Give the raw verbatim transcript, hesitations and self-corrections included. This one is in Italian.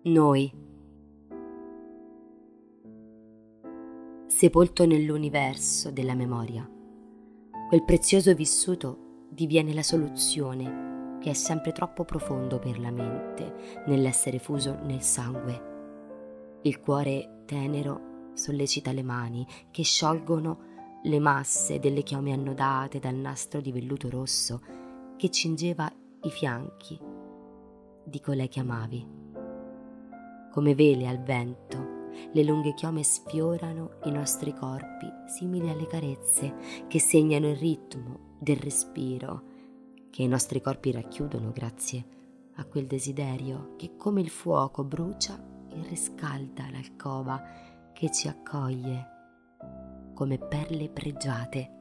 Noi, sepolto nell'universo della memoria, quel prezioso vissuto diviene la soluzione che è sempre troppo profondo per la mente nell'essere fuso nel sangue. Il cuore tenero sollecita le mani che sciolgono le masse delle chiome annodate dal nastro di velluto rosso che cingeva i fianchi di colei che amavi. Come vele al vento, le lunghe chiome sfiorano i nostri corpi, simili alle carezze che segnano il ritmo del respiro che i nostri corpi racchiudono grazie a quel desiderio che come il fuoco brucia e riscalda l'alcova che ci accoglie come perle pregiate.